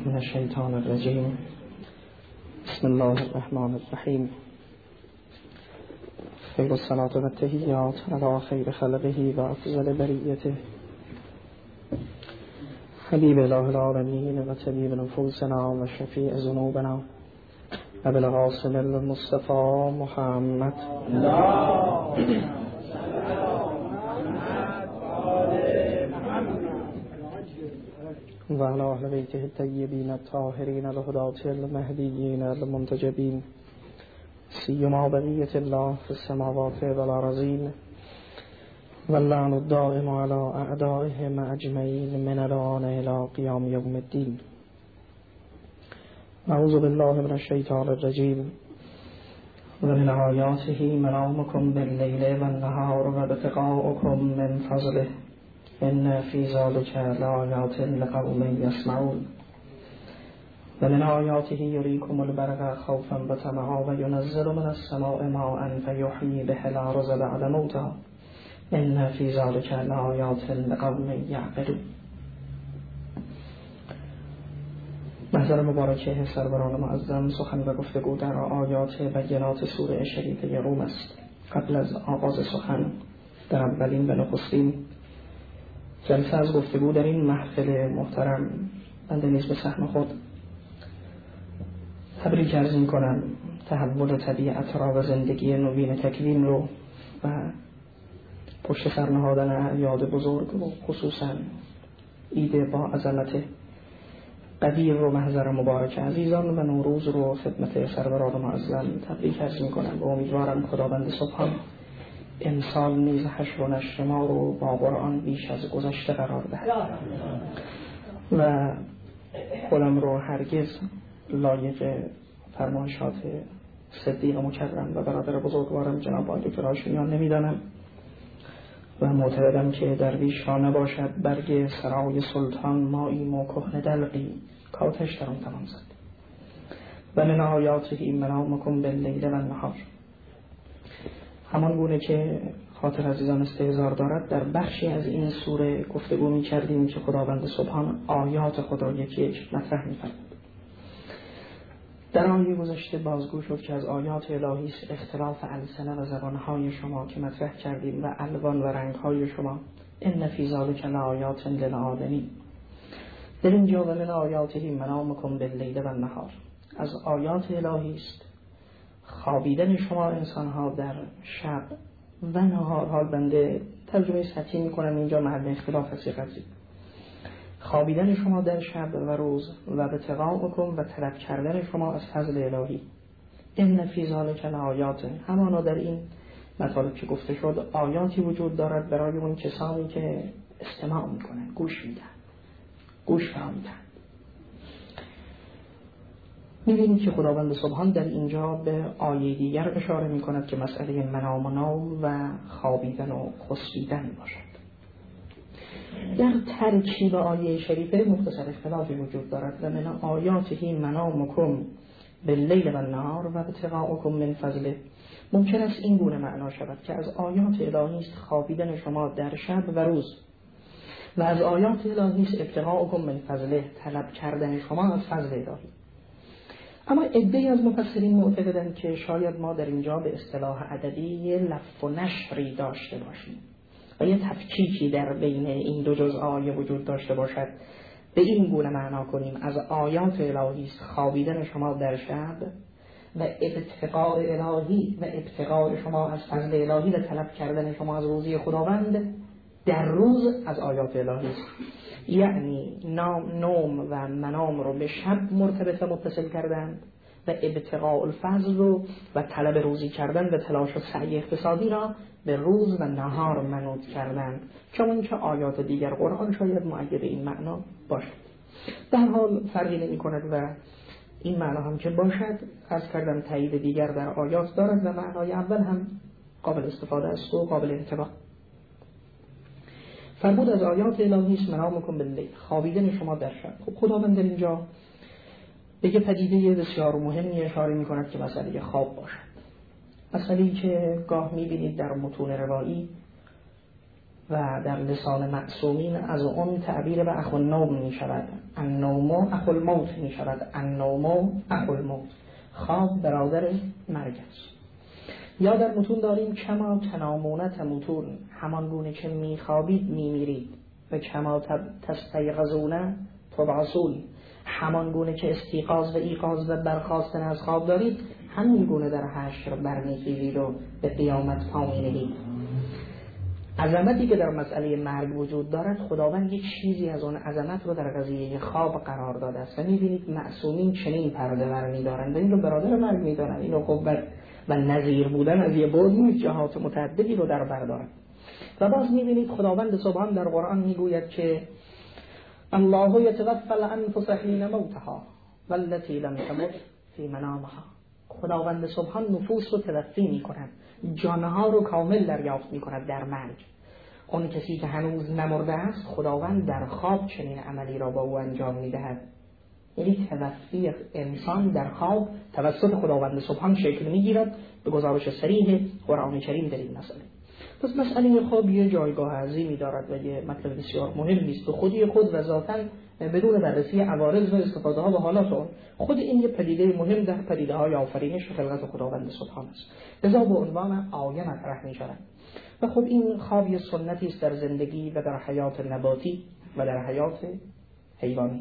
من الشیطان الرجیم. بسم الله الرحمن الرحیم. خیر الصلاة و التحیات علی خیر خلقه و افضل بریته حبیب اله العالمین و طبیب نفوسنا و شفیع ذنوبنا ابو القاسم المصطفى محمد و علی اهل بیته الطیبین الطاهرین الهداة المهدیین المنتجبین سیما بقیة الله في السماوات والارضین واللعن الدائم على اعدائهم اجمعین من الآن الى قیام یوم الدین. اعوذ بالله من الشیطان الرجیم. و من آیاته منامکم باللیل والنهار و ابتغاؤکم من فضله ان فی ذلک لآیات لقوم یسمعون. و من آیاته یریکم البرق خوفا و طمعا و ینزل من السماء ماء فیحیی به الارض بعد موتها ان فی ذلک لآیات لقوم یعقلون. محضر مبارکه سروران معظم، سخن و گفتگو در آیات بینات سوره شریفه روم است. قبل از آغاز سخن در اولین و نخستین جلسه از گفتگو در این محفل محترم، بنده نیز به سهم خود تبریک عرض می‌کنم تحول طبیعت را و زندگی نوین تکوین رو و پشت سر نهادن اعیاد بزرگ و خصوصا عید با عظمت قدیر رو محضر مبارک عزیزان و نوروز رو خدمت سروران معظم تبریک عرض می‌کنم و امیدوارم خداوند سبحان امسال نیز حشر و نشر ما رو با قرآن بیش از گذشته قرار دهد و خودم رو هرگز لایق فرمایشات صدیق مکرم و برادر بزرگوارم جناب آقای دکتر هاشمیان نمیدانم و معتقدم که درویش را نباشد برگ سرای سلطان ماییم و کهنه دلقی کاتش در آن تمام زد. و من آیاته منامکم باللیل و النهار. همان گونه که خاطر عزیزان استحضار دارد، در بخشی از این سوره گفتگو می کردیم که خداوند سبحان آیات خود را یکی یک مطرح می فرمود. در آیه گذشته بازگو شد که از آیات الهی است اختلاف السنه و زبانهای شما که مطرح کردیم و الوان و رنگهای شما. ان فی ذلک لآیات للعالمین. در اینجا و من آیاته منامکم باللیل و النهار، از آیات الهی است خوابیدن شما انسان‌ها در شب و نهار. حال بنده ترجمه سطحی می‌کنم، اینجا محل اختلاف است قضیه. خوابیدن شما در شب و روز و ابتغاؤکم و طلب کردن شما از فضل الهی. ان فی ذلک لآیات، همانا در این مطالب که گفته شد آیاتی وجود دارد برای اون کسانی که استماع می‌کنند، گوش میدن، گوش فرمیدن. می‌بینید که خداوند سبحان در اینجا به آیه دیگر اشاره می‌کند که مسئله منام و نوم و خوابیدن و خسبیدن باشد. در ترکیب آیه شریفه مختصر اختلافی وجود دارد. و من آیاته منامکم باللیل و النهار و ابتغاؤکم من فضله. ممکن است این گونه معنا شود که از آیات الهی است خوابیدن شما در شب و روز و از آیات الهی است ابتغاؤکم من فضله، طلب کردن شما از فضل الهی. اما عده‌ای از مفسرین معتقدند که شاید ما در اینجا به اصطلاح ادبی لف و نشری داشته باشیم و یه تفکیکی در بین این دو جزء آیه وجود داشته باشد. به این گونه معنا کنیم از آیات الهی است خوابیدن شما در شب و ابتغاء الهی و ابتغاء شما از فضل الهی و طلب کردن شما از روزی خداوند در روز از آیات الهی است. یعنی نوم و منام رو به شب مرتبط و متصل کردن و ابتغاء الفضل و طلب روزی کردن و تلاش و سعی اقتصادی را به روز و نهار منوط کردن، چون که آیات دیگر قرآن شاید مؤید این معنا باشد. در حال فرقی نمی کند و این معنا هم که باشد، عرض کردم تایید دیگر در آیات دارد و معنای اول هم قابل استفاده است و قابل انتباه. فرمود از آیات الهی است منامکم باللیل، خوابیدن شما در شب. خب خداوند در اینجا به یه پدیده بسیار مهمی اشاره می‌کند که مسئله خواب باشد. مسئله‌ای که گاه می‌بینید در متون روایی و در لسان معصومین از اون تعبیر به اخو النوم می‌شود النوم اخو الموت می شود. النوم اخو الموت، خواب برادر مرگ است. یا در متون داریم کما تنامون تموتون، همان گونه که میخوابید میمیرید. و کما تستیقظون تبعثون، همان گونه که استیقاظ و ایقاظ و برخاستن از خواب دارید، همین گونه در حشر برمیخیزید و به قیامت پا می‌نهید. عظمتی که در مسئله مرگ وجود دارد، خداوند یک چیزی از اون عظمت رو در قضیه خواب قرار داده است و می‌بینید معصومین چنین پرده برمی‌دارند و این رو برادر مرگ می‌دانند. این رو قوت و نظیر بودن از یه بعد نیست، جهات متعددی رو در بر دارد. و باز می‌بینید خداوند سبحان در قرآن می‌گوید که الله یتوفی الانفس حین موتها والتی لم تمت فی منامها. خداوند سبحان نفوس رو توفی می‌کند، جانها رو کامل دریافت می‌کند در مرگ. اون کسی که هنوز نمرده است، خداوند در خواب چنین عملی را با او انجام می‌دهد. یعنی توفی انسان در خواب توسط خداوند سبحان شکل می‌گیرد به گزارش صریح قرآن کریم در این مسئله. پس مسئله خواب یه جایگاه عظیمی دارد و یه مطلب بسیار مهمی است به خودی خود و ذاتاً بدون بررسی عوارض و استفاده ها و حالات اون. خود این یه پدیده مهم در پدیده های آفرینش و خلقت خداوند سبحان است، لذا به عنوان آیه مطرح می‌شود. و خب این خواب یه سنتی است در زندگی و در حیات نباتی و در حیات حیوانی.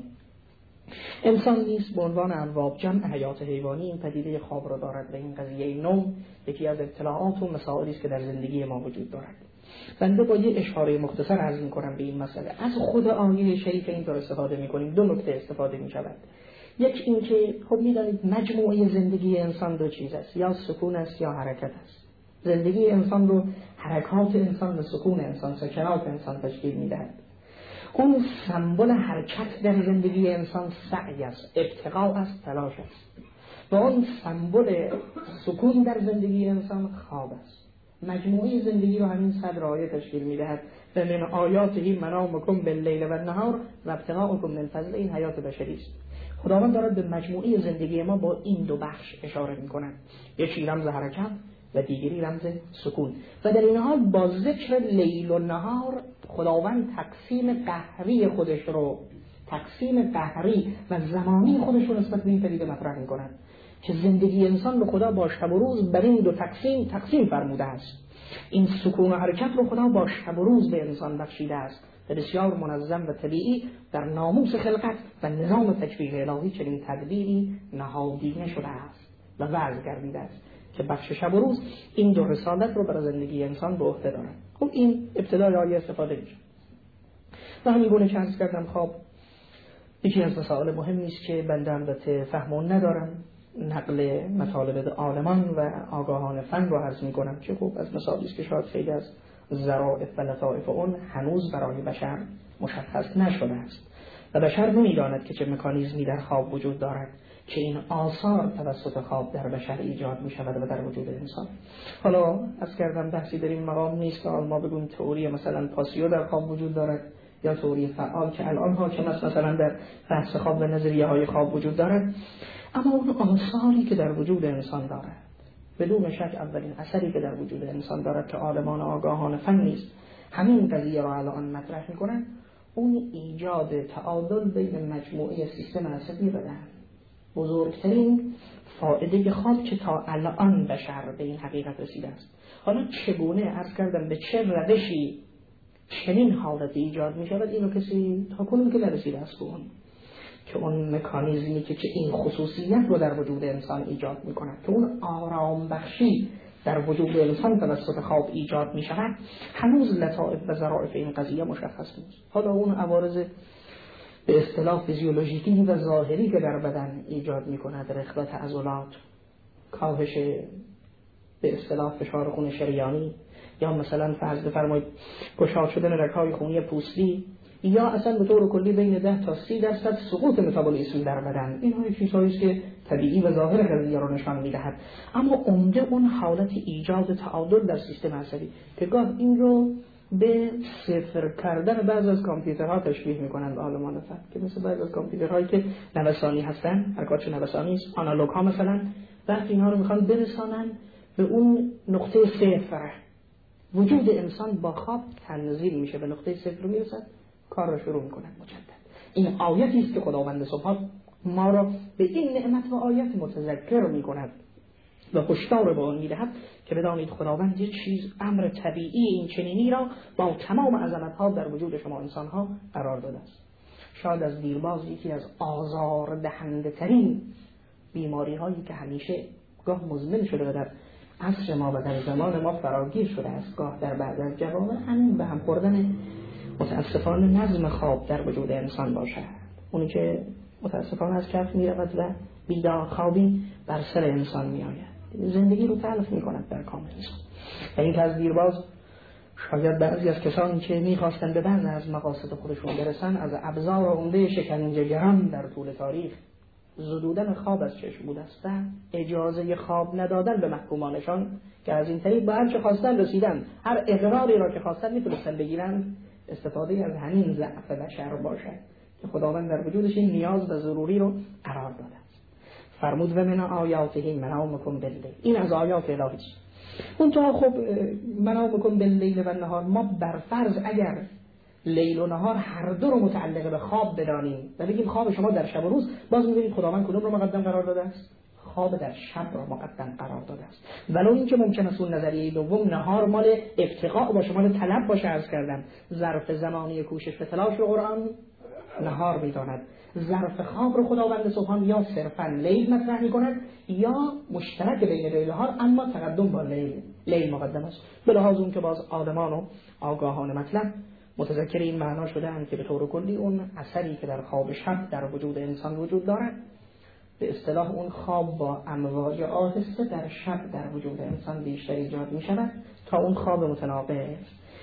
انسان نیست به عنوان انواع جمع حیات حیوانی این پدیده خواب را دارد و این قضیه نوم یکی از اطلاعات و مسائلی است که در زندگی ما وجود دارد. بنده با یه اشاره مختصر عرض می‌کنم به این مسئله. از خود آیه شریف اینطور استفاده می‌کنیم، دو نکته استفاده می‌شود. یک این که خب می‌دانید مجموعه زندگی انسان دو چیز است، یا سکون است یا حرکت است. زندگی انسان رو حرکات انسان و سکون انسان، سکنات انسان تشکیل می‌دهد. اون سمبل حرکت در زندگی انسان سعی است، ابتغاء است، تلاش است. و اون سمبل سکون در زندگی انسان خواب است. مجموعه زندگی رو همین صدر آیه تشکیل می‌دهد. و من آیاته منامکم باللیل و النهار و ابتغاءکم من فضل. این حیات بشری است. خداوند دارد به مجموعه زندگی ما با این دو بخش اشاره می‌کند، یکی رمز حرکت و دیگری رمز سکون. و در این حال با ذکر لیل و نهار خداوند تقسیم قهری خودش رو، تقسیم قهری و زمانی خودش رو نسبت به این پدیده مطرح می‌کند که زندگی انسان رو خدا با شب و روز بر این دو تقسیم فرموده است. این سکون و حرکت رو خدا با شب و روز به انسان بخشیده است و بسیار منظم و طبیعی در ناموس خلقت و نظام تکوین الهی چنین تدبیری نهادینه شده است و وضع گردیده است که بخش شب و روز این دو رسالت رو برای زندگی انسان به عهده دارند. خب این ابتدای آیه استفاده میشه. و همین گونه که عرض کردم خواب یکی از مسائل مهمی است که بنده البته فهمون ندارم، نقل مطالب عالمان و آگاهان فن رو عرض میکنم که خب از مسائلی است که شاید خیلی از ظرافت و لطائف اون هنوز برای بشر مشخص نشده است و بشر نمیداند که چه مکانیزمی در خواب وجود دارد که این آثار توسط خواب در بشر ایجاد می شود و در وجود انسان. حالا از کردم بحثی در این مقام نیست که ما بگویم تئوری مثلا پاسیو در خواب وجود دارد یا تئوری فعال که الان حاکم است مثلا در بحث خواب و نظریه های خواب وجود دارد. اما اون آثاری که در وجود انسان دارد، بدون شک اولین اثری که در وجود انسان دارد که عالمان آگاهان فن نیست همین قضیه را الان مطرح می‌کنند، اون ایجاد تعادل بین مجموعه سیستم عصبی بدن. بزرگترین فائده خواب که تا الان بشر به این حقیقت رسیده است. حالا چگونه عرض کردم به چه روشی چنین حالتی ایجاد می شود، اینو کسی تا کنون که نرسیده است به اون که اون مکانیزمی که این خصوصیت رو در وجود انسان ایجاد می کند که اون آرام بخشی در وجود انسان توسط خواب ایجاد می شود، هنوز لطائف و ظرافت این قضیه مشخص نیست. حالا اون عوارض به اصطلاح فیزیولوژیکی و ظاهری که در بدن ایجاد می کند، رخوت عضلات، کاهش به اصطلاح فشار خون شریانی، یا مثلا فرض بفرمایید گشاد شدن رگ‌های خونی پوستی، یا اصلا به طور کلی بین 10 تا 30% سقوط متابولیسم در بدن. اینها چیزهایی است که طبیعی و ظاهر قضیه را نشان می‌دهد. اما عمده اون حالت ایجاد تعادل در سیستم عصبی که گاه این رو به صفر کردن بعض از کامپیوترها تشبیه می‌کنند عالمان فن، که مثل بعض از کامپیوترهایی که نوسانی هستن، حرکاتش نوسانی است، آنالوگ ها مثلا، وقتی اینها رو می‌خوان برسانن به اون نقطه صفر، وجود انسان با خواب تنزیل میشه به نقطه صفر میرسد، کار رو شروع میکنن مجدد. این آیتی است که خداوند سبحان ما را به این نعمت و آیت متذکر می‌کند و هشدار به آن می‌دهد که بدانید خداوند یک چیز امر طبیعی این چنینی را با تمام عظمت‌ها در وجود شما انسان‌ها قرار داده است. شاید از دیرباز یکی از آزار دهنده ترین بیماری هایی که همیشه گاه مزمن شده و در عصر ما و در زمان ما فراگیر شده است، گاه در بعض از جوامع همین به هم خوردن متاسفانه نظم خواب در وجود انسان باشد. اونی که متاسفانه از کف می رود و بیدار خوابی بر سر انسان می آید، زندگی رو تلف می کند در کام انسان. و این که از دیرباز شاید بعضی از کسانی که می‌خواستن به بعضی از مقاصد خودشون برسن از ابزار عمده شکنجه‌گران در طول تاریخ زدودن خواب از چشم بوده است و اجازه خواب ندادن به محکومانشان که از این طریق به هر چه خواستن رسیدن، هر اقراری را که خواستن میتونستن بگیرن، استفاده از همین ضعف بشر باشد که خداوند در وجودش این نیاز و ضروری رو قرار داده است. فرمود و من آیاته منامکم باللیل، این از آیات الهی است. منتها خب منامکم باللیل و نهار، ما بر فرض اگر لیل و نهار هر دو رو متعلق به خواب بدانیم و بگیم خواب شما در شب و روز، باز می‌بینید خداوند کدوم رو مقدم قرار داده است؟ خواب در شب رو مقدم قرار داده است. ولو اینکه ممکن است اون نظریه دوم نهار مال ابتغاء باشه، مال طلب باشه، عرض کردم ظرف زمانی کوشش به تلاش رو قرآن نهار می‌داند. ظرف خواب رو خداوند سبحان یا صرفاً لیل مطرح می‌کند یا مشترک بین لیل و نهار، اما تقدم با لیل مقدم است. به لحاظ اون که باز آدمان و آگاهان مطلب متذکر این معنا شده‌اند که به طور کلی اون اثری که در خواب شب در وجود انسان وجود دارد، به اصطلاح اون خواب با امواج آهسته در شب در وجود انسان بیشتر ایجاد می‌شود تا اون خواب متناقض.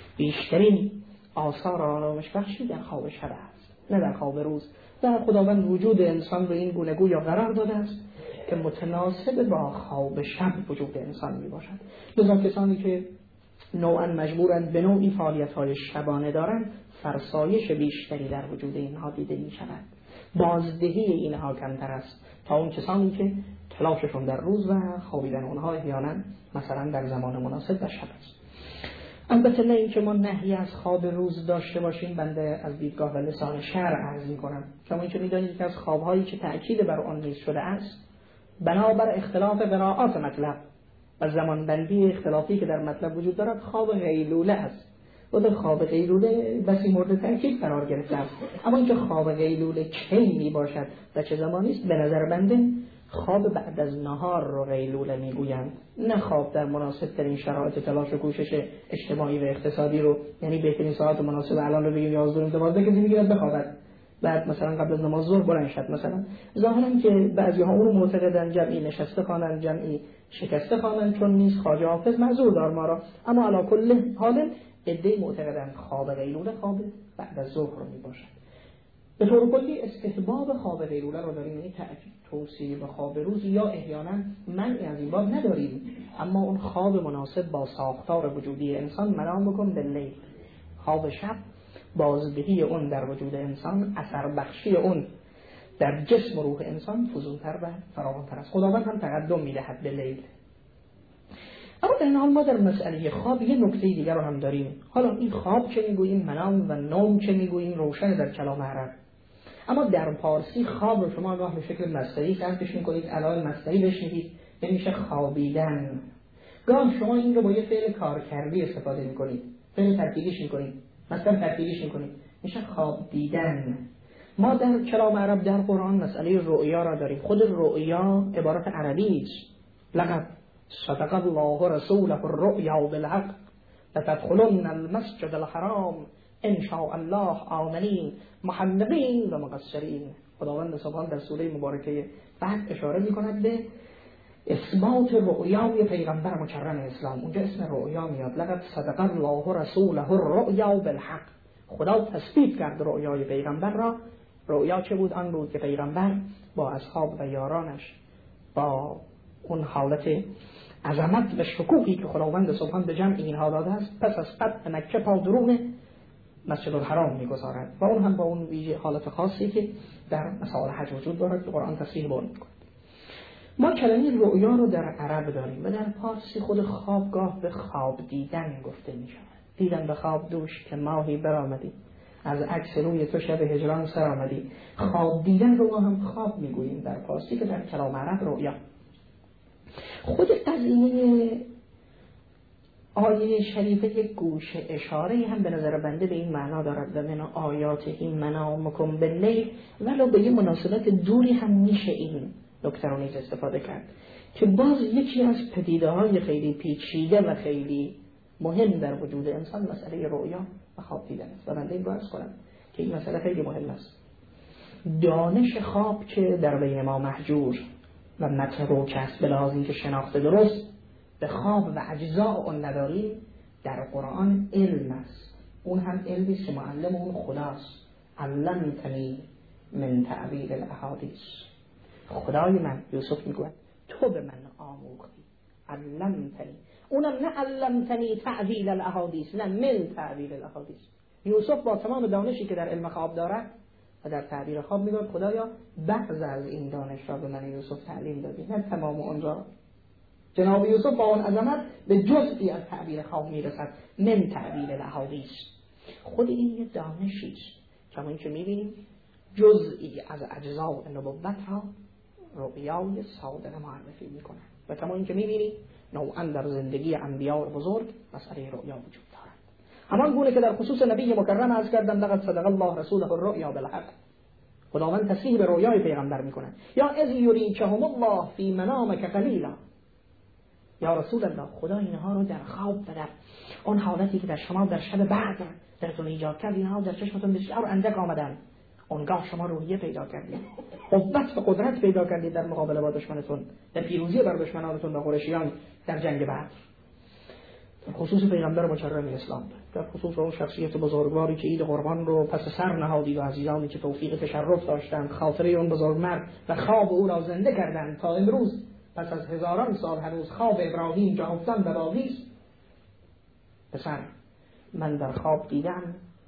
بیشترین آثار آرامش بخشی در خواب شب است، نه در خواب روز. و خداوند وجود انسان رو این گونه گویا قرار داده است که متناسب با خواب شب وجود انسان می باشد. لذا کسانی که نوعا مجبورند به نوعی فعالیت‌های شبانه دارند، فرسایش بیشتری در وجود اینها دیده می شود. بازدهی اینها کمتر است تا اون کسانی که تلاششون در روز و خوابیدن اونها احیانا مثلا در زمان مناسب و شب است. البته نه اینکه ما نهی از خواب روز داشته باشیم، بنده از دیدگاه و لسان شرع عرض می‌کنم. شما اینکه می‌دانید که از خواب‌هایی که تأکید بر آن نیز شده است، بنابر اختلاف قرائات مطلب و زمانبندی اختلافی که در مطلب وجود دارد، خواب قیلوله است. و خواب قیلوله بسی مورد تأکید قرار گرفته است. اما اینکه خواب قیلوله کی میباشد و چه زمانی است، به نظر بنده خواب بعد از نهار رو قیلوله میگویند، نه خواب در مناسب ترین شرایط تلاش و کوشش اجتماعی و اقتصادی رو، یعنی بهترین ساعت مناسب الان رو بگیم 11 کسی میگیرد بخوابد بعد مثلا قبل از نماز ظهر بلند شد. مثلا ظاهرا که بعضی ها اون رو معتقدن جمعی نشسته خوانن جمعی شکسته خوانن، چون نیست خواجه حافظ معذور دار ما را. اما علی کل حال عده‌ای معتقدن خواب قیلوله خواب بعد از ظهر رو میباشد. به طور کلی استحباب خواب قیلوله رو داریم، یعنی توصیه به خواب روز یا احیانا منع از این باب نداریم، اما اون خواب مناسب با ساختار وجودی انسان منام بکن باللیل، خواب شب بازدهی اون در وجود انسان، اثر بخشی اون در جسم و روح انسان فزونتر و فراوانتر است. خداوند هم تقدم میدهد به لیل. اما در این حال ما در مسئله خواب یه نکته دیگر رو هم داریم. حالا این خواب چه میگوییم، منام و نوم چه میگوییم، روشن در کلام عرب. اما در پارسی خواب رو شما گاه به شکل مصدری ترکش میکنید، علاوه مصدری بهش میگید، یعنی میشه خوابیدن. گاه شما این رو با یه فعل کارکردی استفاده میکنید، فعل ترکیبیش میکنید، مثلا ترکیبیش میکنید، میشه خواب دیدن. ما در کلام عرب در قرآن مسئله رؤیا را داریم. خود رؤیا عبارت عربی است. لقد صدق الله رسوله الرؤیا بالحق لتدخلن المسجد الحرام ان شاء الله آمنین محلقین و مقصرین. خداوند سبحان در سوره مبارکه بعد اشاره می‌کند به اثبات رؤیای پیغمبر مکرم اسلام. اونجا اسم رؤیا میاد، لقد صدق الله رسوله الرؤیا بالحق. خدا تثبیت کرد رؤیای پیغمبر را. رؤیا چه بود؟ آن بود که پیغمبر با اصحاب و یارانش با اون حالت عظمت و شکوهی که خداوند سبحان به جمع اینها داده است، پس از فتح مکه پا درون مسجد الحرام میگذارد و اون هم با اون ویژه حالت خاصی که در مسائل حج وجود دارد که قرآن تصریح به اون می‌کند. ما کلمه رؤیا رو در عرب داریم و در پارسی خود خوابگاه به خواب دیدن گفته می شود. دیدن به خواب دوش که ماهی برآمدی از عکس روی تو شب هجران سر آمدی. خواب دیدن رو ما هم خواب میگوییم در فارسی که در کلام عرب رؤیا. خود قضیه آیه شریفه یک گوشه اشاره هم به نظر بنده به این معنا دارد و من آیات این منامکم باللیل، ولو به یه مناسبت دوری هم میشه این نکته رو نیز استفاده کرد که باز یکی از پدیده‌های خیلی پیچیده و خیلی مهم در وجود انسان مسئله رؤیا و خواب دیدن است و بنده این رو عرض کنم که این مسئله خیلی مهم است. دانش خواب که در بین ما محجور و متروک است به لحاظ اینکه شناخت درست به خواب و اجزاء اون نداریم، در قرآن علم است. اون هم علمی است که معلم اون خداست. علمتنی من تعبیر الاحادیث. خدای من، یوسف میگوید تو به من آموختی. علمتنی، اونم نه علمتنی تعبیر الاحادیث، نه من تعبیر الاحادیث. یوسف با تمام دانشی که در علم خواب دارد و در تعبیر خواب میگوید خدایا بعض از این دانش را به من یوسف تعلیم دادی، نه تمام اون را. جناب یوسف با اون عظمت به جزئی از تعبیر خواب میرسد، من تعبیر الاحادیث. خود این یه دانشی است که ما اینکه میبینیم جزئی از اجزاء نبوت را رؤیای صادق معرفی میکنه و کما اینکه میبینیم نوعا در زندگی انبیاء بزرگ مسئله رؤیا وجود دارد. همان گونه که در خصوص نبی مکرم عرض کردم لقد صدق الله رسوله الرؤیا بالحق، خداوند تصریح به رؤیای پیغمبر میکنه. یا اذ یریکهم الله فی منامک قلیلا، یا رسول الله خدا اینها رو در خواب و در اون حالتی که در شما در شب بعد درتون ایجاد کرد اینها در چشمتون بسیار اندک آمدن، اونگاه شما روحیه پیدا کردید، قوت و قدرت پیدا کردید در مقابله با دشمنتون، در پیروزی بر دشمنانتون و قریشیان در جنگ بدر. در خصوص پیغمبر مکرم اسلام، در خصوص اون شخصیت بزرگواری که عید قربان رو پس سر نهادید و عزیزانی که توفیق تشرف داشتند خاطره اون بزرگمرد و خواب او را زنده کردند تا امروز پس از هزاران سال هنوز خواب ابراهیم جاودان و باقی است. پسر من در خواب دیدم،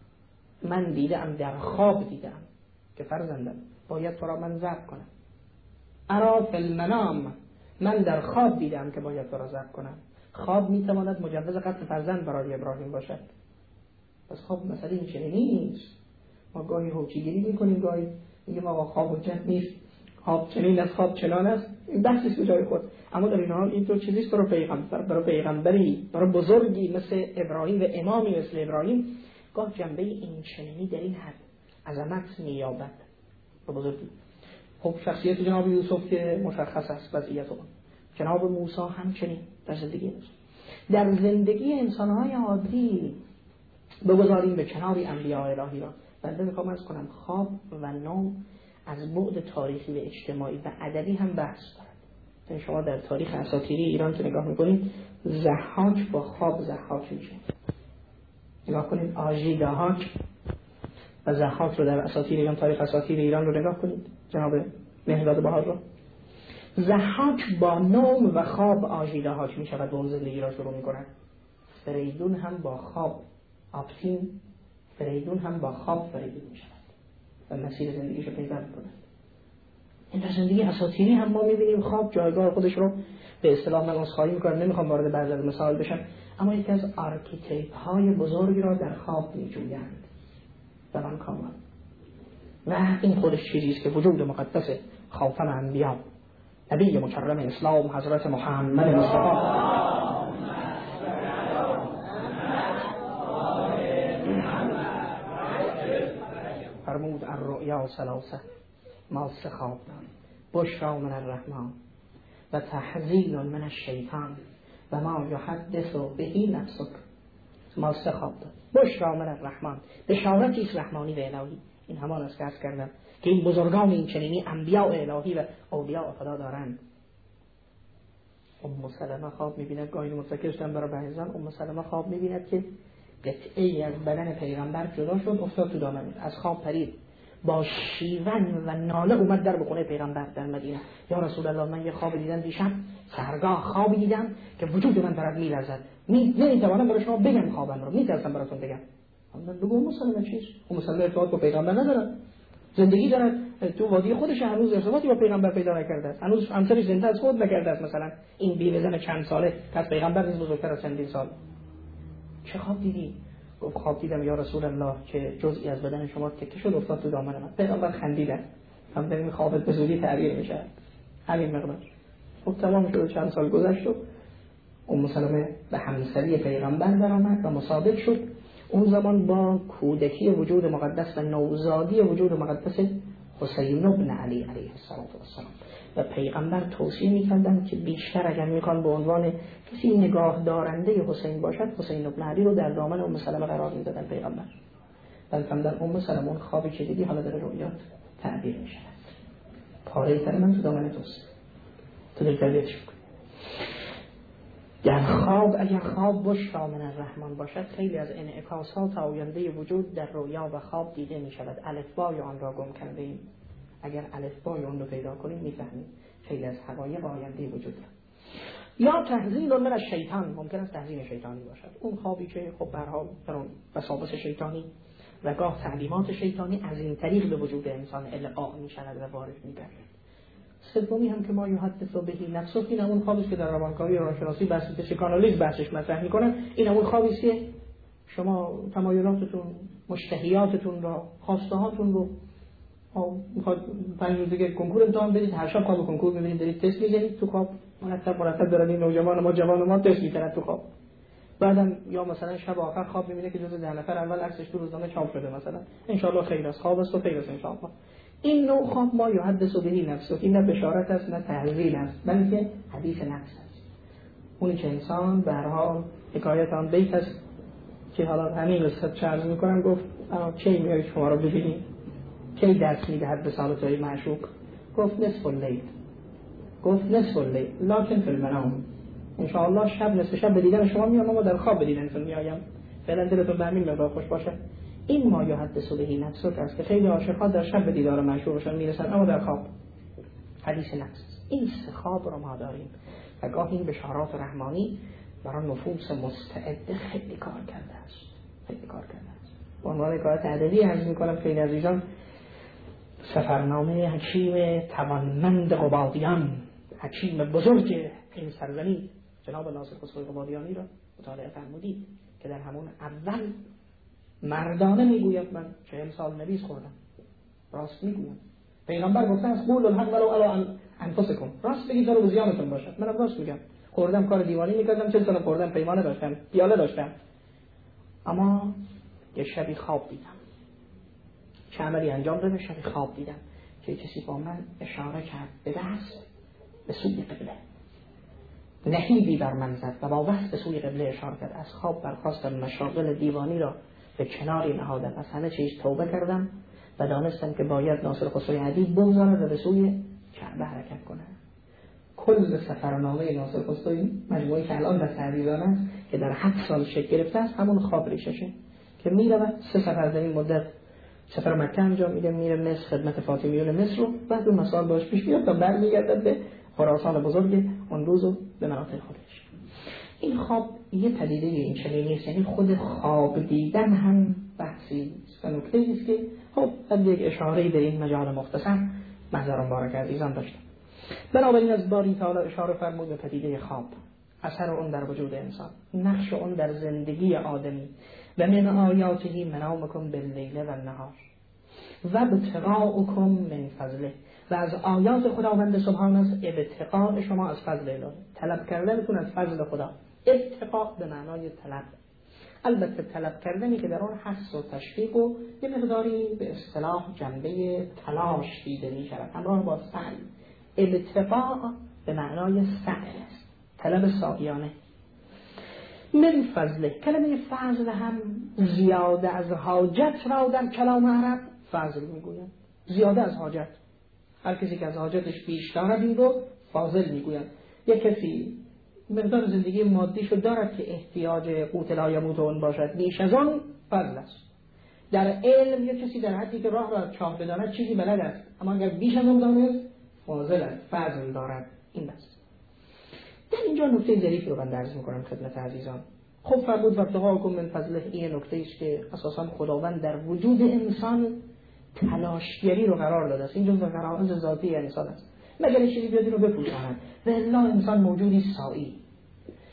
در خواب دیدم که فرزندم باید تو را من ذبح کنم. ارا فی المنام، من در خواب دیدم که باید تو را ذبح کنم. خواب میتواند مجوز قتل فرزند برای ابراهیم باشد. پس خواب مسئله این چنینی نیست. ما گاهی هوچیگیری میکنیم، گاهی میگیم آقا خواب حجت نیست، خواب چنین از خواب چنان است. این بحثی به جای خود، اما در این حال این تو چیزیست برای پیغمبری، برای بزرگی مثل ابراهیم و امامی مثل ابراهیم گاه جنبه این چنینی در این حد عظمت مییابد و بزرگی. خب شخصیت جناب یوسف که مشخص است وضعیت اون، جناب موسی همچنین در زندگی موسی. در زندگی انسان‌های عادی بگذاریم به کناری انبیاء الهی را. بنده میخوام عرض کنم خواب و نوم از بعد تاریخی و اجتماعی و ادبی هم بحث دارد. شما در تاریخ اساطیری ایران که نگاه میکنید ضحاک با خواب ضحاک میشه. نگاه کنید آژی ضحاک و ضحاک رو در اساطیر ایران، تاریخ اساطیر ایران رو نگاه کنید جناب مهداد بهار رو. ضحاک با نوم و خواب آژی ضحاک میشود و اون زندگی را شروع میکنه. فریدون هم با خواب آپتین، فریدون هم با خواب فریدون میشود و مسیر زندگیش رو پیدا میکنه. این در زندگی اساطیری هم ما میبینیم خواب جایگاه خودش رو به اصطلاح من عذرخواهی میکنم نمیخوام وارد بعضی از مسائل بشم، اما یکی از آرکیتیپ های بزرگی را در خواب میجویند و من کامل و این خودش چیزیست که وجود مقدس خاتم انبیا نبی مکرم اسلام حضرت محمد مصطفی فرمود الرؤیا ثلاثه، ما سه خواب داریم، بشرا من الرحمن و تحزین من الشیطان و ما یحدث به نفسک. ما سه خواب داریم، بشرا من الرحمن، بشارتی است رحمانی و الهی. این همان است که عرض کردم که این بزرگان این چنینی انبیاء الهی و اولیاء خدا دارند. ام سلمه خواب می‌بیند، گاهی متذکر شدم برای بعضیان، ام سلمه خواب می‌بیند که قطعه‌ای از بدن پیغمبر جدا شد افتاد تو دامن، از خواب پرید، با شیون و ناله اومد در خونه پیغمبر در مدینه. یا رسول الله من یه خواب دیدم دیشب، سحرگاه خوابی دیدم که وجود من دارد میلرزد، نمیتوانم برای شما بگم خوابم رو، میترسم براتون بگم. من بگو ام سلمه چیست؟ ام سلمه ارتباط با پیغمبر نداره، زندگی داره تو وادی خودش، هنوز ارتباطی با پیغمبر پیدا نکرده است، هنوز همسرش زنده از خود نکرده است. مثلا این بیوه‌زن چند ساله که از پیغمبر نیز بزرگتر از چندین سال. چه خواب دیدی؟ گفت خواب دیدم یا رسول الله که جزئی از بدن شما تکه شد افتاد تو دامن من. پیغمبر خندیدن، هم این خوابت به زودی تعبیر میشه، همین مقدار. خب تمام شد. چند سال گذشت و ام سلمه به همسری پیغمبر درآمد و مصادف شد. اون زمان با کودکی وجود مقدس و نوزادی وجود مقدس حسین ابن علی علیه السلام و پیغمبر توصیه می‌کردند که بیشتر اگر می‌خوان به عنوان کسی نگاه دارنده حسین باشد، حسین ابن علی رو در دامن ام سلمه قرار می‌دادن پیغمبر. در ام سلمه اون خوابی که دیدی حالا در رؤیات تعبیر می‌شود. پاره تن من تو دامن توست، تو دلتریتش کن. در خواب اگر خواب بشرا من الرحمن باشد، خیلی از انعکاسات آینده وجود در رویا و خواب دیده می‌شود. الفبای آن را گم کرده ایم. اگر الفبای اون رو پیدا کنیم می‌فهمیم خیلی از حقایق آینده وجود را. یا تحزین من الشیطان، ممکن است تحزین شیطانی باشد. اون خوابی که خب به هر حال در اون وسواس شیطانی و گاه تعلیمات شیطانی از این طریق به وجود انسان القا می‌شود و وارد می‌گردد. سومی هم که ما یحدث بهی نفسه، این همون خوابی که در روانکاوی روانشناسی بحث پسیکانالیز بحثش مطرح میکنن. این همون خوابی است که شما تمایلاتتون، مشتهیاتتون را، خواسته هاتون رو میخواد 5 روز دیگه کنکور امتحان بدید، هر شب خواب کنکور میبینید، دارید تست میزنید تو خواب، مرتب دارن این نوجوان ما جوان ما تست میکنن تو خواب. بعدم یا مثلا شب آخر خواب میبینه که جزء 10 نفر اول عکسش تو روزنامه چاپ شده مثلا، ان شاء الله خیر است، خواب است و خیر است ان شاء الله. این نوع خواب ما یحدث بهی نفسه، این نه بشارت است نه تحویل است، بلکه حدیث نفس است. اونی که انسان به هر حال حکایت آن بیت است که حالا همین قصه چرز میکنم. گفت کی میای شما رو ببینی، کی دست میدهد به سالتای معشوق؟ گفت نصف اللیل. گفت نصف اللیل لکن فی المنام، ان شاء الله شب نصف شب به دیدن شما میام، اما در خواب به دیدنتون میایم. فعلا دلتون به همین مقدار خوش باشه. این ما یحدث بهی نفسه است که خیلی عاشقان در شب به دیدار معشوقشان میرسن اما در خواب. حدیث نفس. این سه خواب رو ما داریم و گاه این بشارات رحمانی برای نفوس مستعد خیلی کار کرده است. خیلی کار کرده است. به عنوان حکایت ادبی عرض می‌کنم خیلی عزیزان، سفرنامه حکیم توانمند قبادیان، حکیم بزرگ این سرزمین جناب ناصر خسرو قبادیانی را مطالعه فرمودید که در همون اول مردانه میگوید من 40 سال نبیذ خوردم، راست میگویم. پیغمبر گفتن از قول الحق ولو علی انفسکم، راست بگید ولو به زیانتون باشد. منم راست میگم، خوردم کار دیوانی میکردم، 40 سال خوردم، پیمانه داشتم، پیاله داشتم، اما یه شبی خواب دیدم، چه عملی انجام دادم، شبی خواب دیدم که کسی با من اشاره کرد به دست به سوی قبله، نهیبی بر من زد و با دست به سوی قبله اشاره کرد. از خواب برخاستم، مشاغل دیوانی را به کناری نهادم، از همه چیز توبه کردم و دانستم که باید ناصر خسروی عدی بگذارد و به سوی کعبه حرکت کنه. کل سفرنامه ناصر خسروی مجموعی که الان در تعریضان است که در 7 سال شکل گرفته است، همون خواب ریششه که میرود 3 سفر در این مدت سفر مکه انجام میده، میره مصر خدمت فاطمیون مصر رو، بعد اون مسائل باش پیش بیاد تا برمیگردد به خراسان بزرگ اون روز و به مناطق خودش. این خواب یه پدیده این چنین نیست، یعنی خود خواب دیدن هم بحثی است و نکته است که خب من یک اشاره‌ای در این مجال مختصر محضر مبارک عزیزان داشتم. بنابراین از باری تعالی اشاره فرمود به پدیده خواب، اثر اون در وجود انسان، نقش اون در زندگی آدمی و من آیاته منامکم باللیل و النهار و ابتغاءکم من فضله، و از آیات خداوند سبحان است ابتغاء شما از فضل الهی، طلب کردنتون از فضل خدا. ابتغاء به معنای طلب، البته طلب کردنی که در آن حس و تشویق و یه مقداری به اصطلاح جنبه تلاش دیده می شود همراه با سعی. ابتغاء به معنای سعی است، طلب سعیانه. من فضله، کلمه فضل هم زیاده از حاجت را در کلام عرب فضل میگوید، زیاده از حاجت. هر کسی که از حاجتش بیشتر این رو فاضل میگوید. یک کسی مقدار زندگی مادیشو دارد که احتیاج قوت لا یموت اون باشد، بیش از آن فضل است. در علم یک کسی در حدی که راه را چاه بداند چیزی بلد است، اما اگر بیش از آن داند فاضل است، فضل دارد. این است. در اینجا نکته ظریفی رو من عرض می‌کنم خدمت عزیزان. خب فرمود وابتغاءکم من فضله، این نکته است که اساساً خداوند در وجود انسان تلاشگری رو قرار داده است. این جزء غرائز ذاتی انسان است. مگر چیزی بیاد اینو بپوشاند، و الا انسان موجودی سایی.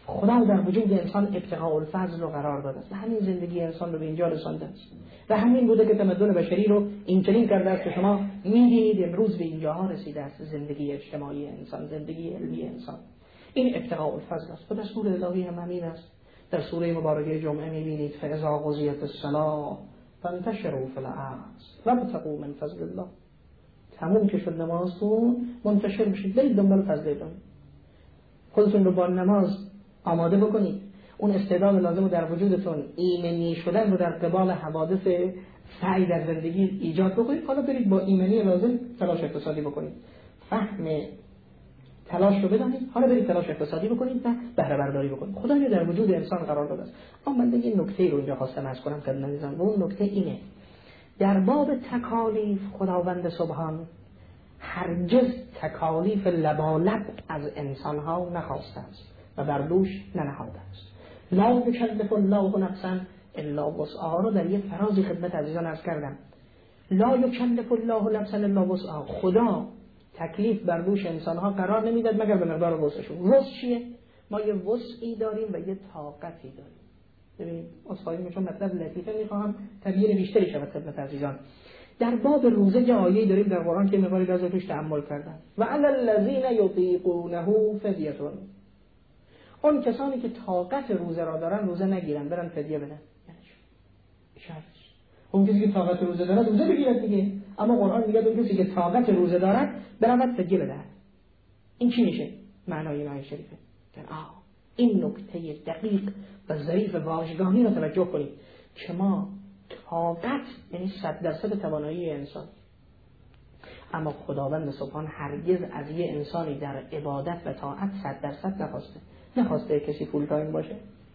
خدا در وجود انسان ابتغاء الفضل رو قرار داده است و همین زندگی انسان رو به اینجا رسانده است و همین بوده که تمدن بشری رو اینچنین کرده است که شما می‌بینید امروز به اینجاها رسیده است. زندگی اجتماعی انسان، زندگی علمی انسان، این ابتغاء الفضل است و دستور الهی هم همین است. در سوره مبارکه جمعه می‌بینید فاذا قضیت الصلاة فانتشروا فی الارض وابتغوا من فضل الله. تموم که شد نمازتون منتشر بشید، برید دنبال فضل الله. خودتون رو با نماز آماده بکنید، اون استعداد لازم رو در وجودتون ایمنی شدن رو در قبال حوادث سعی در زندگی ایجاد بکنید. حالا برید با ایمنی لازم تلاش اقتصادی بکنید، فهم تلاش رو بدانید، حالا برید تلاش اقتصادی بکنید و بهره برداری بکنید. خدا در وجود انسان قرار داده است. اما من یه نکته رو اینجا خواستم عرض کنم خدمتتون و اون نکته اینه: در باب تکالیف خداوند سبحان هرگز تکالیف لبالب از انسانها نخواسته است و بر دوش ننهاده است. لا یکلف الله نفسا الا وسعها رو در یه فرازی خدمت عزیزان عرض کردم. لا یکلف الله نفسا الا وسعها. خدا تکلیف بر دوش انسانها قرار نمیداد مگر به مقدار وسعشون. وسع چیه؟ ما یه وسعی داریم و یه طاقتی داریم. ببینید اصحایی چون مطلب لطیفه میخوام تبیین بیشتری شود خدمت عزیزان. در باب روزه یه آیه‌ای داریم در قرآن که مقداری در توش تأمل کردن. و علی الذین یطیقونه فدیه. اون کسانی که طاقت روزه را دارن روزه نگیرن، برن فدیه بدن. یعنی چی؟ اون کسی که طاقت روزه داره روزه بگیره دیگه، اما قرآن میگه اون کسی که طاقت روزه داره برن فدیه بدن. این چی میشه؟ معنای این آیه شریفه. این نکته دقیق و ظریف واژگانی رو توجه کنید که ما طاقت یعنی 100% توانایی انسان، اما خداوند سبحان هرگز از یه انسانی در عبادت و طاعت 100% نخواسته کسی فول تایم باشه.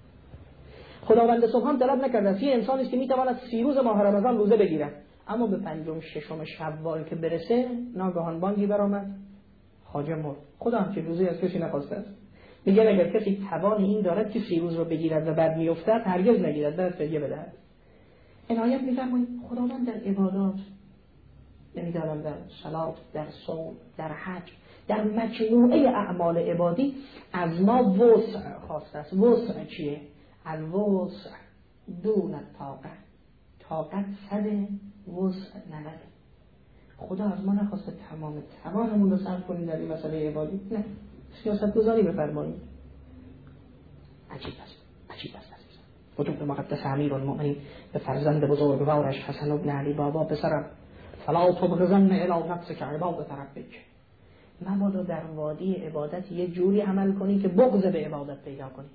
خداوند سبحان طلب نکرده است یه انسانی که میتواند 30 روز ماه رمضان روزه بگیره، اما به 5م 6م شوال که برسه ناگهان بانگی برآمد خواجه مرد. خدا هم که روزه از کسی نخواسته است. میگه اگر کسی توان این دارد که 30 روز رو بگیرد و بعد میافتد هرگز نگیرد، باید فدیه بدهد. این آیت میفرمایید خداوند در عبادات، نمیدانم در صلات، در صوم، در حج، در مجموعه اعمال عبادی از ما وسع خواسته است. وسع چیه؟ الوسع دون الطاقت. طاقت 100 وسع 90. خدا از ما نخواسته تمام توانمون رو صرف کنیم در این مسئله عبادی، نه، سیاست گذاری بفرمایید. عجیب است وجود مقدس امیر المؤمنین به فرزند بزرگوارش حسن بن علی بابا پسرم فلا تبغضن الی نفسک عبادت ربک. مبادا در وادی عبادت یه جوری عمل کنی که بغض به عبادت پیدا کنی.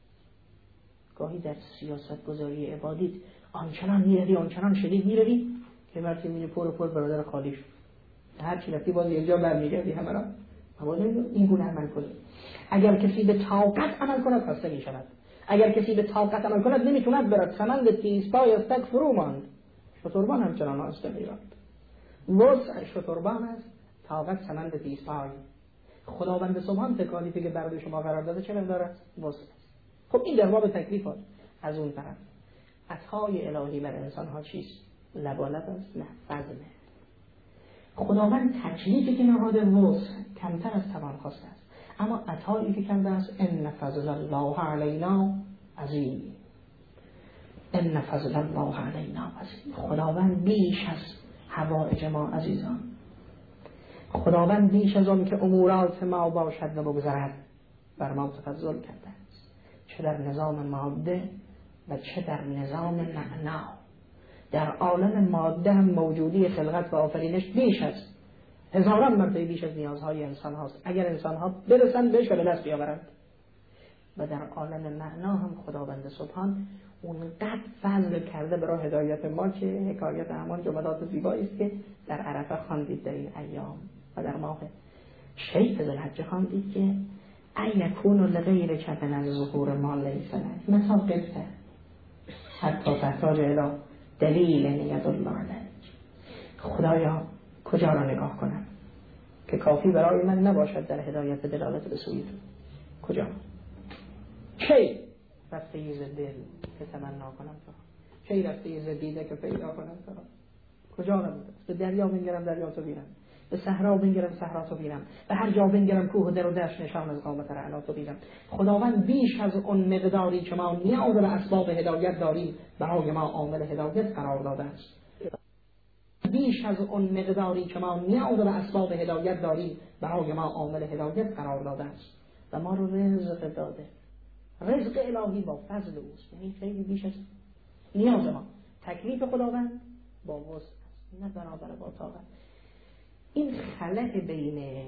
گاهی در سیاست گذاری عبادیت آنچنان میروی آنچنان شدید میروی که مرتی میگه پر برادر خالی شد، هر چی رفتی باز یه جا برمیگردی. همه را مبادا این گونه عمل کنی. اگر کسی به طاقت عمل کند خسته میشود. اگر کسی به طاقت عمل کند نمیتوند برد، سمند تیزپای از تک فرو ماند. شتربان همچنان آسته میرد. وسع شتربان است، طاقت سمند تیزپای. خداوند سبحان تکالیفی که برای شما قرار داده چه مقدار است؟ وسع. خب این در باب تکلیفات. از اون طرف عطای الهی بر انسان ها چیست؟ لبالب است؟ نه، فضله. خداوند تکلیفی که نهاده وسع کمتر از توان خواسته است، اما عطایی که کرده است ان فضل الله علینا عظیم. ان فضل الله علینا عظیم. خداوند بیش از حوائج ما عزیزان، خداوند بیش از اون که امورات ما باشد و بگذرد بر ما تفضل کرده است، چه در نظام ماده و چه در نظام معنا. در عالم ماده هم موجودی خلقت و آفرینش بیش از هزاران مرتبه بیش از نیازهای انسان هاست اگر انسان ها برسن بهش و به دست بیاورند. و در عالم معنا هم خداوند سبحان اونقدر فضل کرده برای هدایت ما که حکایت همان جملات زیبایی است که در عرفه خواندید در این ایام و در ماه شیء ذوالحجه خواندید که ای یکون لغیر کفن از ظهور ما لیس لک مثلا قصه حتی تحتاج الی دلیل ید الله علیک. خدایا کجا را نگاه کنم که کافی برای من نباشد در هدایت دلالت به سوی تو؟ کجا؟ کی رفته ز دل که تمنا کنم تو؟ کی رفته ز دیده که پیدا کنم تو؟ کجا را بوده؟ به دریا بنگرم دریا تو بیرم، به صحرا بنگرم صحرا تو بینم، به هر جا بنگرم کوه و در و دشت نشان از قامت رعنا تو بینم. خداوند بیش از اون مقداری که ما نیاز به اسباب هدایت داریم برای ما عامل هدایت قرار داده است. بیش از اون مقداری که ما نیاز به اسباب هدایت داریم برای ما عامل هدایت قرار داده است و ما رو رزق داده. رزق الهی با فضل اوست، یعنی خیلی بیش از نیاز ما. تکلیف خداوند با وسع است، نه برابر با طاقت. این خلأ بین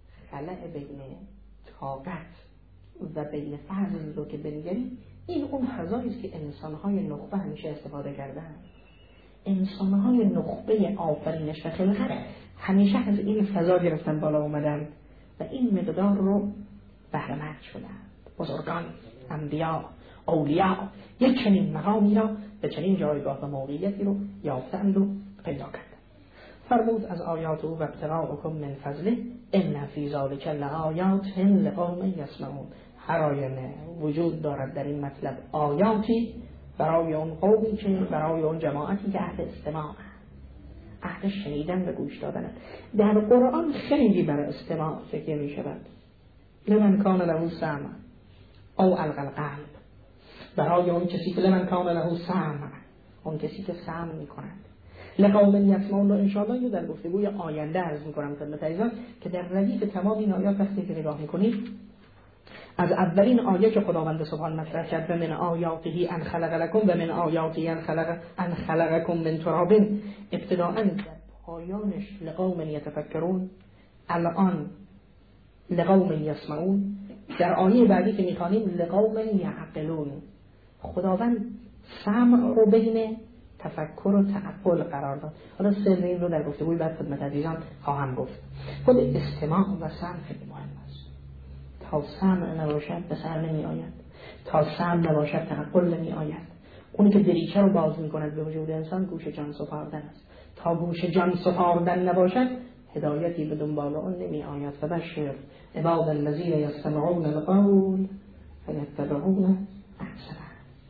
طاقت و بین فضل رو که بنگریم، این اون فضایی است که انسان‌های نخبه همیشه استفاده کردن. انسان‌های نخبه آفرینش و خلقت همیشه از این فضا گرفتن بالا اومدن و این مقدار رو بهره مند شدن. بزرگان، انبیا، اولیاء یک چنین مقامی را به چنین جایگاه و موقعیتی رو یافتند و پیدا کردند. فرمود از آیات او و ابتغاءکم من فضله ان فی ذلک لآیات لقوم یسمعون. هر آینه وجود دارد در این مطلب آیاتی برای اون قومی که برای اون جماعتی که اهل استماع، اهل شنیدن و گوش دادن. در قرآن خیلی برای استماع فکر می شود. لمن کان له سمع او القى القلب، برای اون کسی که لمن کان له سمع، اون کسی که سمع می کند. لقوم یسمعون رو انشاءالله یه در گفتگوی آینده عرض می کنم خدمت عزیزان که در ردیف تمام این آیات وقتی که نگاه می کنید از اولین آیه که خداوند سبحان مطرح کرد من آیاته ان خلق لكم و من آیاته ان خلقکم من تراب، ابتداءً در پایانش لقوم یتفکرون، الان لقوم یسمعون، در آیه بعدی که میخوانیم لقوم یعقلون. خداوند سمع رو بین تفکر و تعقل قرار داد. حالا سر این رو در گفتگوی بعد خدمت عزیزان خواهم گفت. خود استماع و سمع خیلی مهم است. تا سمع نباشد به سر نمی آید، تا سمع نباشد تعقل نمی آید. اونی که دریچه رو باز می کند به وجود انسان گوش جان سپاردن است. تا گوش جان سپاردن نباشد هدایتی به دنبال اون نمی آید. فبشر عباد الذین یستمعون القول فیتبعون احسنه.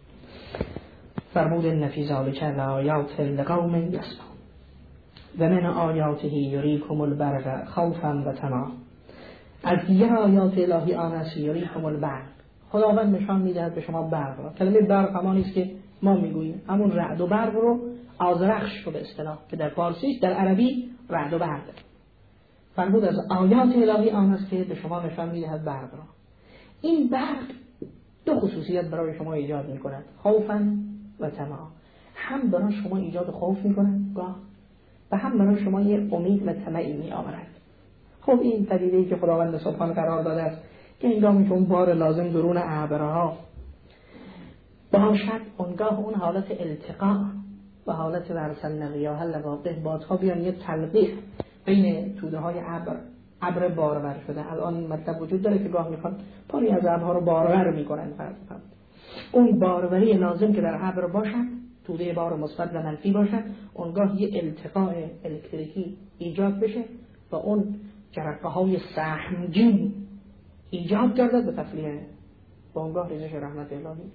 فرمود ان فی ذلک لآیات لقوم یسمعون و من آیاته یریکم البرق خوفا و طمعا. از دیگر آیات الهی آن است یریکم البرق، خداوند نشان میدهد به شما برق را. کلمه برق همانی است که ما میگوییم، همون رعد و برق رو آذرخش رو به اصطلاح که در فارسی در عربی رعد و برق. فرمود از آیات الهی آن است که به شما نشان میدهد برق را. این برق دو خصوصیت برای شما ایجاد میکند، خوفا و طمعا. هم برای شما ایجاد خوف میکند گاه و هم برای شما یه امید و طمعی میآورد. خب این پدیده‌ای که خداوند سبحان قرار داده است که هنگامی که اون بار لازم درون ابرها باشد، اونگاه اون حالت التقاء و حالت ورسلنا الریاح لواقح، بادها بیان یه تلقیح بین توده های ابر بارور شده. الان مطلب وجود داره که گاه میخوان پاری از ابرها رو بارور میکنن. اون باروری لازم که در ابر باشد، توده بار مثبت و منفی باشد، اونگاه یه التقاء الکتریکی ایجاد بشه و اون جرقه های سهمگین ایجاد گردد به تسلیه و اونگاه ریزش رحمت الهی.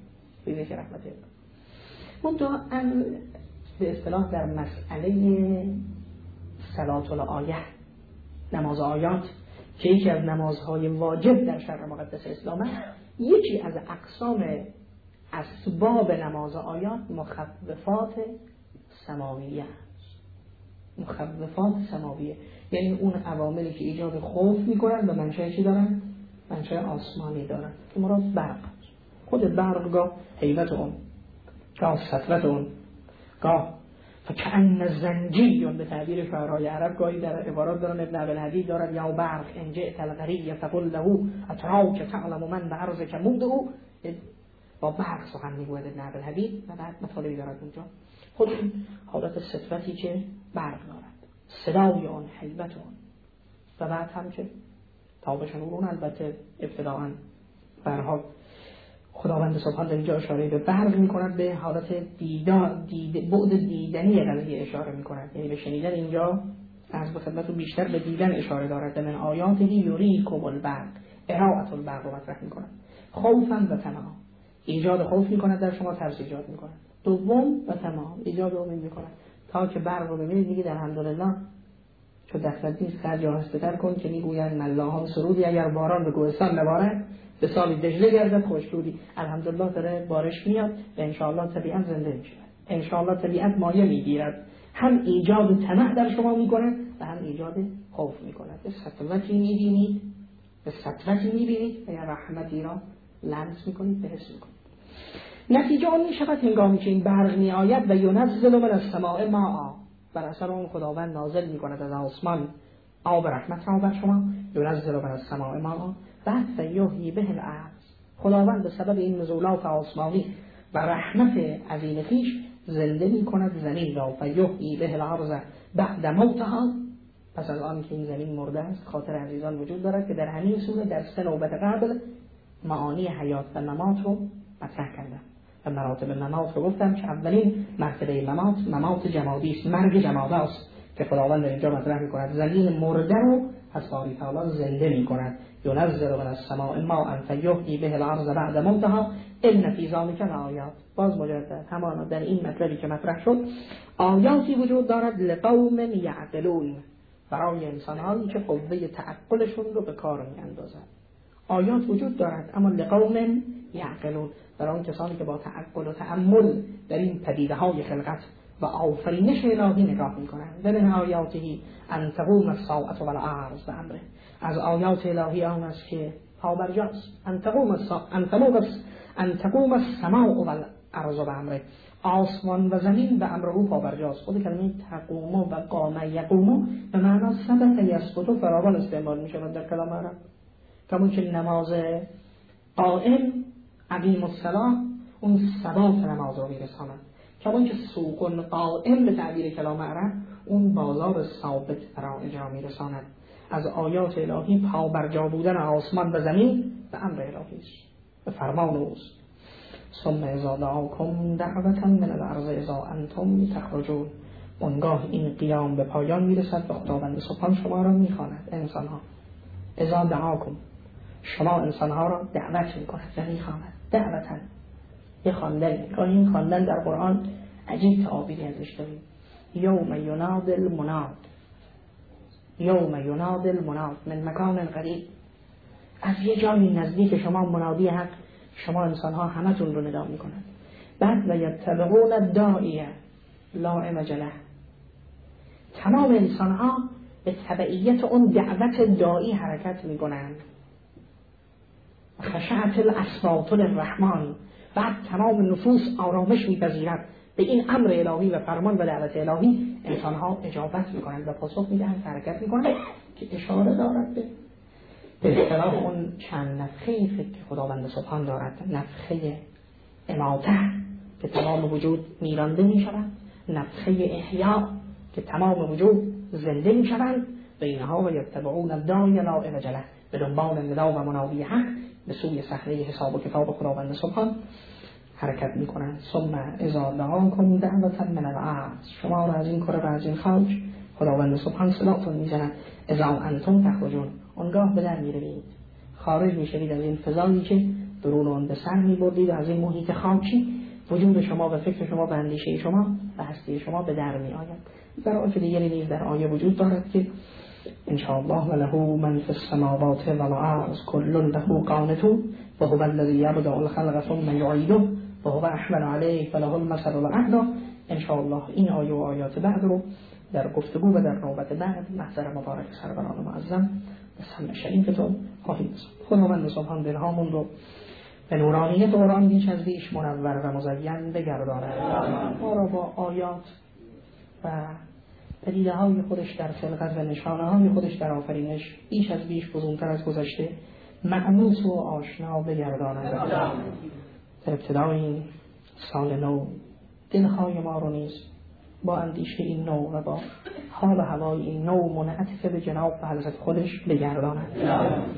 منتها به اصطلاح در مسئله صلات الآیه، نماز آیات که یکی از نمازهای واجب در شرع مقدس اسلام است، یکی از اقسام اسباب نماز آیات مخففات سماویه است. مخففات سماویه یعنی اون عواملی که ایجاد خوف میکنن و منشأ چی دارن؟ منشأ آسمانی دارن که مراد برق. خود برق گاه هیبت اون، گاه سطوت اون، گاه فکأن الزنجی به تعبیر شعرهای عرب گاهی در عبارات دارن. ابن ابوالحدید دارد یا برق ان جئت الغری فقل له اتراک تعلم من بعرضک موده. با برق سخن میگوید ابن ابوالحدید و بعد مطالبی دارد اونجا. خود این حالت سطوتی که برق دارد، صدای آن، هیبت آن و بعد هم که تابش نورون. البته ابتداءً برها خداوند سبحان در اینجا اشاره به برق میکند، به حالت بعد دیدنی قضیه اشاره میکند، یعنی به شنیدن اینجا از به خدمتون بیشتر به دیدن اشاره دارد. من آیاته یریکم البرق، اراءة البرق رو مطرح میکند. خوفا و طمعا، ایجاد خوف میکند در شما، ترس ایجاد میکند. دوم و طمعا، ایجاد امید میکند تا که برق رو ببینید دیگه در الحمدلله چون دستت نیست خرج آهسته تر کن که میگویند ملاحان سرودی اگر باران به کوهستان نبارد به سالی دجله گردد خشکرودی. الحمدلله داره بارش میاد و انشاءالله طبیعت زنده میشه، انشاءالله طبیعت مایه میگیرد، هم ایجاد طمع در شما میکنه و هم ایجاد خوف میکنه. به سطوتی میبینید، به سطوتی میبینید و یا رحمتی را لمس میکنید، به حس میکنید. نتیجه آن میشود هنگامی که این برق می آید و ینزل من السماء ماء، بر اثر اون خداوند نازل میکند از آسمان آب رحمت را بر شما، ینزل من السماء ماء بعد فیحیی به الارض، خداوند به سبب این نزولات آسمانی و رحمت عظیم خویش زنده میکند زمین را، فیحیی به الارض بعد موتها، پس از آن که این زمین مرده است. خاطر عزیزان وجود دارد که در همین سوره در 3 نوبت قبل معانی حیات و ممات رو مطرح کردم و مراتب ممات رو گفتم که اولین مرتبه ممات جمادی است، مرگ جماده است که خداوند در اینجا مطرح میکند زمین مرده رو از باری تعالی زنده میکند. ینزل من السماء ماء فیحیی به الارض بعد موتها ان فی ذلک لآیات. باز مجدد همانا در این مطلبی که مطرح شد آیاتی وجود دارد لقوم یعقلون، برای انسان‌هایی که قوه تعقلشون رو به کار می‌اندازند. آیات وجود دارد اما لقوم یعقلون، برای اون کسانی که با تعقل و تأمل در این پدیده‌های خلقت و آفرینش الهی نگاه می‌کنند. در آیاته ان تقوم الساعة والارض بامره، از آیات الهی آن است که پابرجاست، ان تقوم السماء والارض بامره، آسمان و زمین به امر او پابرجاست. خود کلمه تقوم و قام یقوم به معنی ثبت یثبت فراوان استعمال می‌شود در کلام عرب، کمون که نماز قائم عقیم الصلاة اون ثبات نماز رو میرساند، کمون که سوق قائم به تعبیر کلام عرب اون بازار ثابت را اجرا میرساند. از آیات الهی پابرجا بودن آسمان و زمین به امر الهی است، به فرمان اوست. ثم اذا دعاکم دعوة من الارض اذا انتم تخرجون، اونگاه این قیام به پایان میرسد و خداوند سبحان شما را میخواند. انسانها اذا دعاکم، شما انسانها را دعوت میکند و میخواند. دعوتاً یه خواندن، این خواندن در قرآن عجیب تعابیری ازش داریم. یوم یناد المناد، یوم یناد المناد من مکان قریب، از یه جایی نزدیک شما منادی حق، شما انسانها همتون رو ندا میکنند. بعد و یتبعون الداعیه لا عوج له، تمام انسانها به تبعیت اون دعوت داعی حرکت میکنند. خشعت الاصوات للرحمن، بعد تمام نفوس آرامش میپذیرد به این امر الهی و فرمان و دعوت الهی، انسانها اجابت میکنند و پاسخ میدهند، حرکت میکنند که اشاره دارد به اصطلاح اون چند نفخه که خداوند سبحان دارد. نفخه اماته که تمام وجود میرانده میشوند، نفخه احیا که تمام وجود زنده میشوند، بینها و یتبعون الداعی لا عوج له، به دنبال ندا و منادی حق به سوی صحنه حساب و کتاب خداوند سبحان حرکت میکنند. ثم اذا دعاکم دعوة من الارض، شما را از این کره و از این خاک خداوند سبحان صداتون میزند. اذا انتم تخرجون، اونگاه به در میروید، خارج میشوید از این فضایی که درون اون به سر میبردید، از این محیط خاکی وجود شما و فکر شما و اندیشه شما و هستی شما به در میآید. در آیه دیگری نیز در آیه وجود دارد که ان شاء الله وله من فی السماوات والارض کل له قانتون و هو الذی یبدأ الخلق ثم یعیده و هو احمل علیه فله المثل الاعلی. ان شاء الله این آیه و آیات بعد رو در گفتگو و در نوبت بعد محضر مبارک سروران معظم به سمع شریفتون خواهیم رساند. خداوند سبحان دلهامون رو به نورانیت قرآن بیش از بیش منور و مزین بگرداند، ما را با آیات و پدیده های خودش در خلقت و نشانه های خودش در آفرینش بیش از بیش بزرگتر از گذشته مأنوس و آشنا بگرداند. در ابتدای این سال نو دلهای ما رو نیز با اندیشه این نو و با حال و هوای این نو منعطف به جناب و حضرت خودش بگرداند.